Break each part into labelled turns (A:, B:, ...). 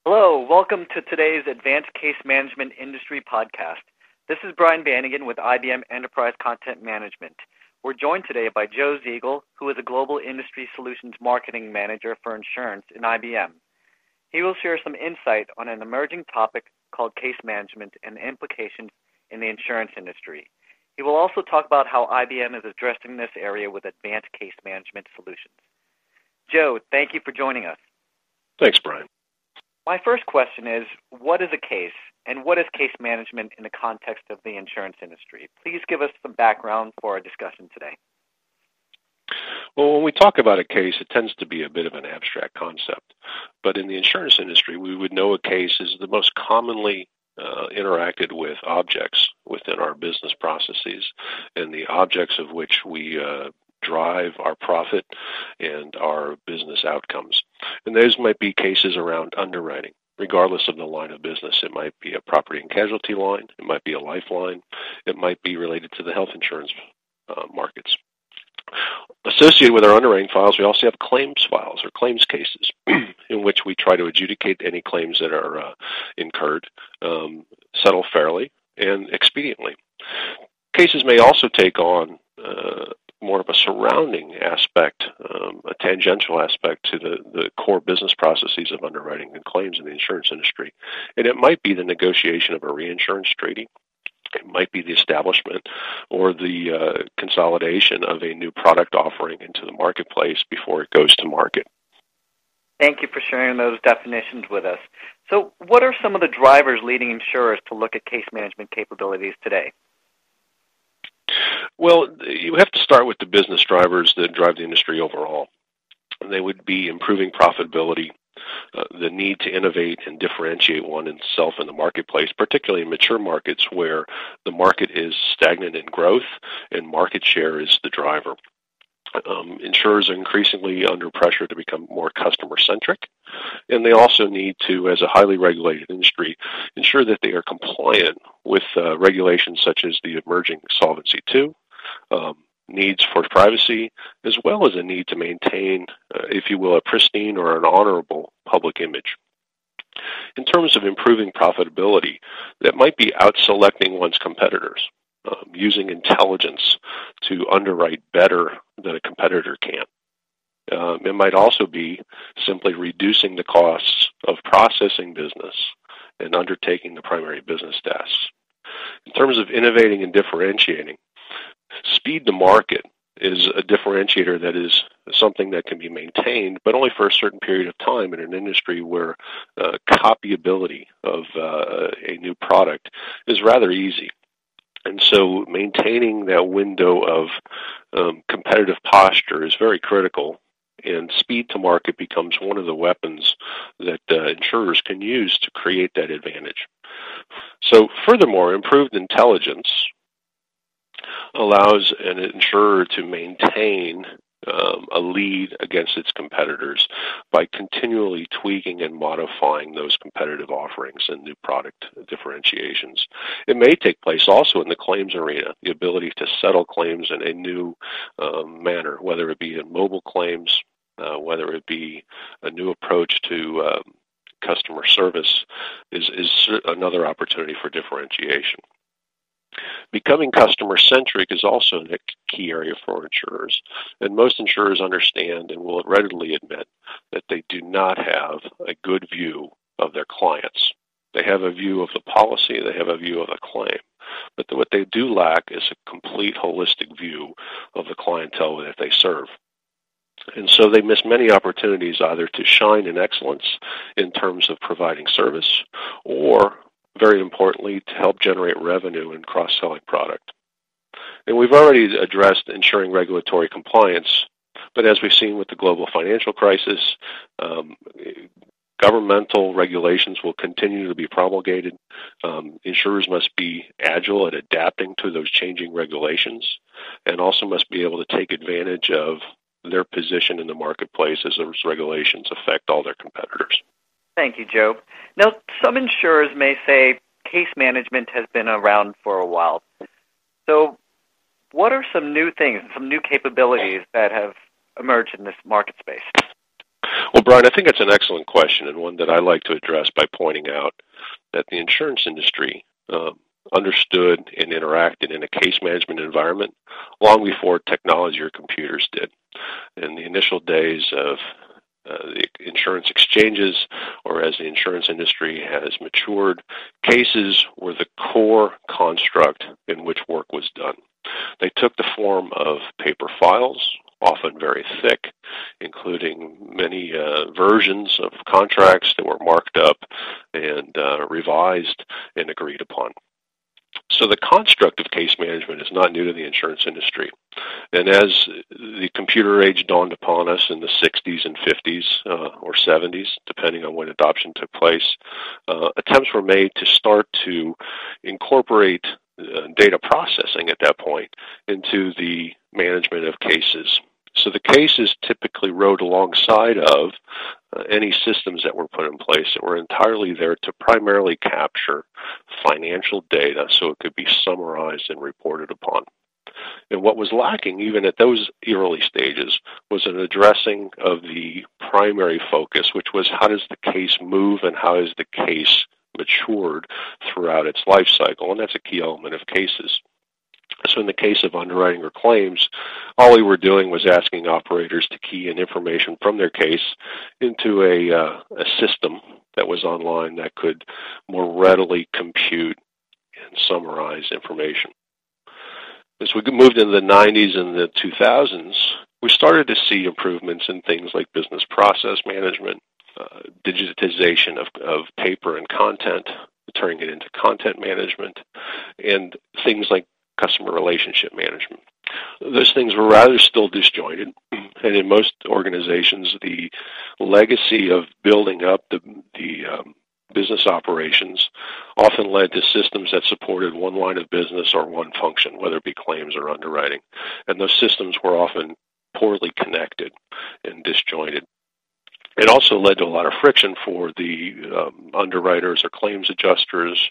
A: Hello, welcome to today's Advanced Case Management Industry Podcast. This is Brian Bannigan with IBM Enterprise Content Management. We're joined today by Joe Ziegel, who is a Global Industry Solutions Marketing Manager for Insurance in IBM. He will share some insight on an emerging topic called case management and the implications in the insurance industry. He will also talk about how IBM is addressing this area with advanced case management solutions. Joe, thank you for joining us.
B: Thanks, Brian.
A: My first question is, what is a case, and what is case management in the context of the insurance industry? Please give us some background for our discussion today.
B: Well, when we talk about a case, it tends to be a bit of an abstract concept. But in the insurance industry, we would know a case is the most commonly interacted with objects within our business processes, and the objects of which we drive our profit and our business outcomes. And those might be cases around underwriting, regardless of the line of business. It might be a property and casualty line. It might be a life line. It might be related to the health insurance markets. Associated with our underwriting files, we also have claims files or claims cases in which we try to adjudicate any claims that are incurred, settle fairly and expediently. Cases may also take on more of a surrounding aspect, a tangential aspect to the core business processes of underwriting and claims in the insurance industry. And it might be the negotiation of a reinsurance treaty. It might be the establishment or the consolidation of a new product offering into the marketplace before it goes to market.
A: Thank you for sharing those definitions with us. So what are some of the drivers leading insurers to look at case management capabilities today?
B: Well, you have to start with the business drivers that drive the industry overall. They would be improving profitability, the need to innovate and differentiate oneself in the marketplace, particularly in mature markets where the market is stagnant in growth and market share is the driver. Insurers are increasingly under pressure to become more customer-centric, and they also need to, as a highly regulated industry, ensure that they are compliant with regulations such as the emerging Solvency II, needs for privacy, as well as a need to maintain, if you will, a pristine or an honorable public image. In terms of improving profitability, that might be out-selecting one's competitors, using intelligence to underwrite better than a competitor can. It might also be simply reducing the costs of processing business and undertaking the primary business tasks. In terms of innovating and differentiating, speed to market is a differentiator that is something that can be maintained, but only for a certain period of time in an industry where copyability of a new product is rather easy. And so maintaining that window of competitive posture is very critical, and speed to market becomes one of the weapons that insurers can use to create that advantage. So furthermore, improved intelligence allows an insurer to maintain a lead against its competitors by continually tweaking and modifying those competitive offerings and new product differentiations. It may take place also in the claims arena, the ability to settle claims in a new manner, whether it be in mobile claims, whether it be a new approach to customer service is another opportunity for differentiation. Becoming customer-centric is also a key area for insurers, and most insurers understand and will readily admit that they do not have a good view of their clients. They have a view of the policy, they have a view of the claim, but what they do lack is a complete holistic view of the clientele that they serve. And so they miss many opportunities either to shine in excellence in terms of providing service or, very importantly, to help generate revenue and cross-selling product. And we've already addressed ensuring regulatory compliance, but as we've seen with the global financial crisis, governmental regulations will continue to be promulgated. Insurers must be agile at adapting to those changing regulations and also must be able to take advantage of their position in the marketplace as those regulations affect all their competitors.
A: Thank you, Joe. Now, some insurers may say case management has been around for a while. So what are some new things, some new capabilities that have emerged in this market space?
B: Well, Brian, I think it's an excellent question, and one that I like to address by pointing out that the insurance industry understood and interacted in a case management environment long before technology or computers did. In the initial days of the insurance exchanges, or as the insurance industry has matured, cases were the core construct in which work was done. They took the form of paper files, often very thick, including many versions of contracts that were marked up and revised and agreed upon. So the construct of case management is not new to the insurance industry. And as the computer age dawned upon us in the 60s and 50s or 70s, depending on when adoption took place, attempts were made to start to incorporate data processing at that point into the management of cases. So the cases typically rode alongside of any systems that were put in place that were entirely there to primarily capture financial data so it could be summarized and reported upon. And what was lacking, even at those early stages, was an addressing of the primary focus, which was how does the case move and how is the case matured throughout its life cycle, and that's a key element of cases. So in the case of underwriting or claims, all we were doing was asking operators to key in information from their case into a system that was online that could more readily compute and summarize information. As we moved into the 90s and the 2000s, we started to see improvements in things like business process management, digitization of paper and content, turning it into content management, and things like customer relationship management. Those things were rather still disjointed, and in most organizations, the legacy of building up the business operations often led to systems that supported one line of business or one function, whether it be claims or underwriting. And those systems were often poorly connected and disjointed. It also led to a lot of friction for the underwriters or claims adjusters,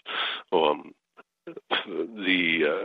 B: the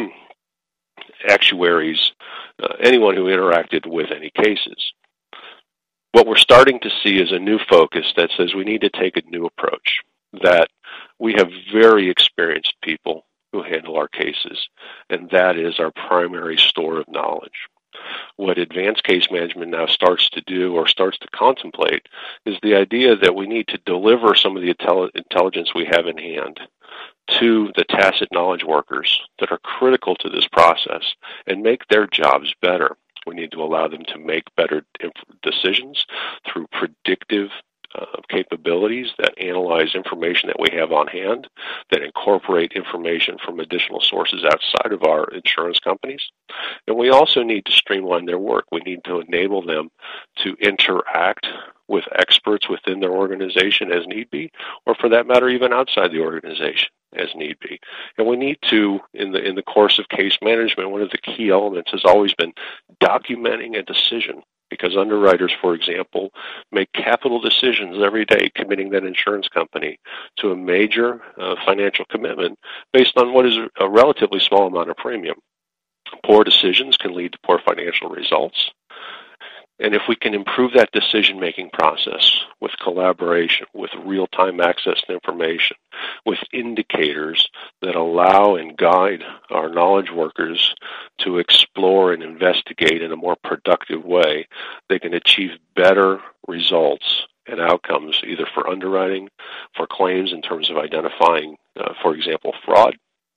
B: actuaries, anyone who interacted with any cases. What we're starting to see is a new focus that says we need to take a new approach, that we have very experienced people who handle our cases, and that is our primary store of knowledge. What advanced case management now starts to do or starts to contemplate is the idea that we need to deliver some of the intelligence we have in hand to the tacit knowledge workers that are critical to this process and make their jobs better. We need to allow them to make better decisions through predictive capabilities that analyze information that we have on hand, that incorporate information from additional sources outside of our insurance companies. And we also need to streamline their work. We need to enable them to interact with experts within their organization as need be, or for that matter, even outside the organization as need be. And we need to, in the course of case management, one of the key elements has always been documenting a decision, because underwriters, for example, make capital decisions every day committing that insurance company to a major financial commitment based on what is a relatively small amount of premium. Poor decisions can lead to poor financial results. And if we can improve that decision-making process with collaboration, with real-time access to information, with indicators that allow and guide our knowledge workers to explore and investigate in a more productive way, they can achieve better results and outcomes, either for underwriting, for claims in terms of identifying, for example, fraud,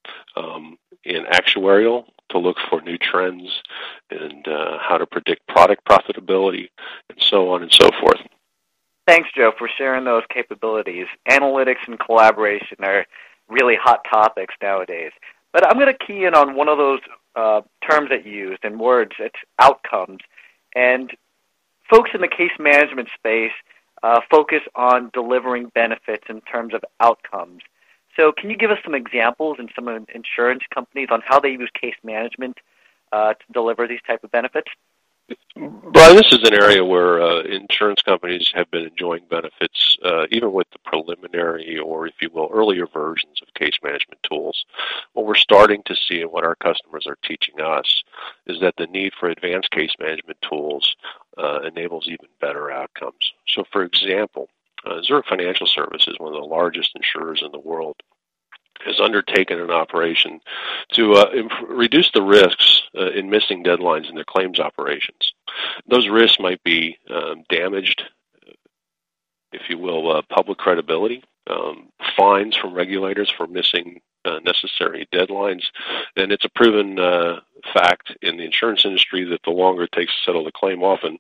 B: in actuarial, to look for new trends and how to predict product profitability, and so on and so forth.
A: Thanks, Joe, for sharing those capabilities. Analytics and collaboration are really hot topics nowadays. But I'm going to key in on one of those terms that you used and words. It's outcomes. And folks in the case management space focus on delivering benefits in terms of outcomes. So can you give us some examples in some insurance companies on how they use case management to deliver these type of benefits?
B: Brian, this is an area where insurance companies have been enjoying benefits even with the preliminary or, if you will, earlier versions of case management tools. What we're starting to see and what our customers are teaching us is that the need for advanced case management tools enables even better outcomes. So, for example, Zurich Financial Services, one of the largest insurers in the world, has undertaken an operation to reduce the risks in missing deadlines in their claims operations. Those risks might be damaged, if you will, public credibility, fines from regulators for missing necessary deadlines, and it's a proven fact in the insurance industry that the longer it takes to settle the claim, often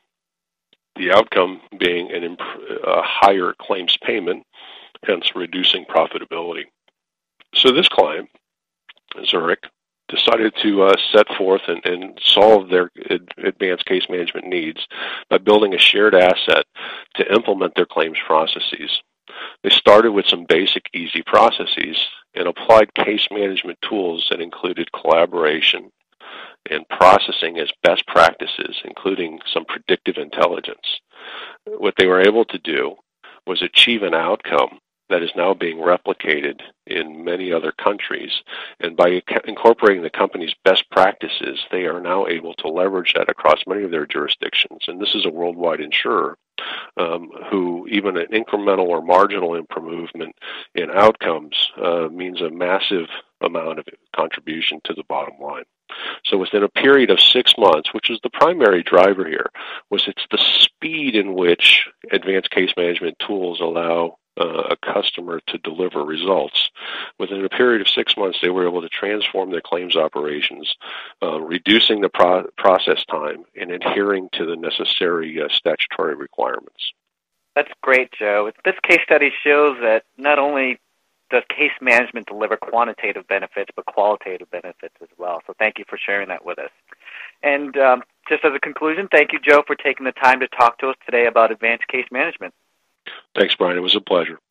B: the outcome being a higher claims payment, hence reducing profitability. So this client, Zurich, decided to set forth and solve their advanced case management needs by building a shared asset to implement their claims processes. They started with some basic, easy processes and applied case management tools that included collaboration and processing as best practices, including some predictive intelligence. What they were able to do was achieve an outcome that is now being replicated in many other countries. And by incorporating the company's best practices, they are now able to leverage that across many of their jurisdictions. And this is a worldwide insurer who even an incremental or marginal improvement in outcomes means a massive amount of contribution to the bottom line. So within a period of 6 months, which is the primary driver here, it's the speed in which advanced case management tools allow a customer to deliver results. Within a period of 6 months, they were able to transform their claims operations, reducing the process time and adhering to the necessary statutory requirements.
A: That's great, Joe. This case study shows that not only does case management deliver quantitative benefits, but qualitative benefits as well. So thank you for sharing that with us. And just as a conclusion, thank you, Joe, for taking the time to talk to us today about advanced case management.
B: Thanks, Brian. It was a pleasure.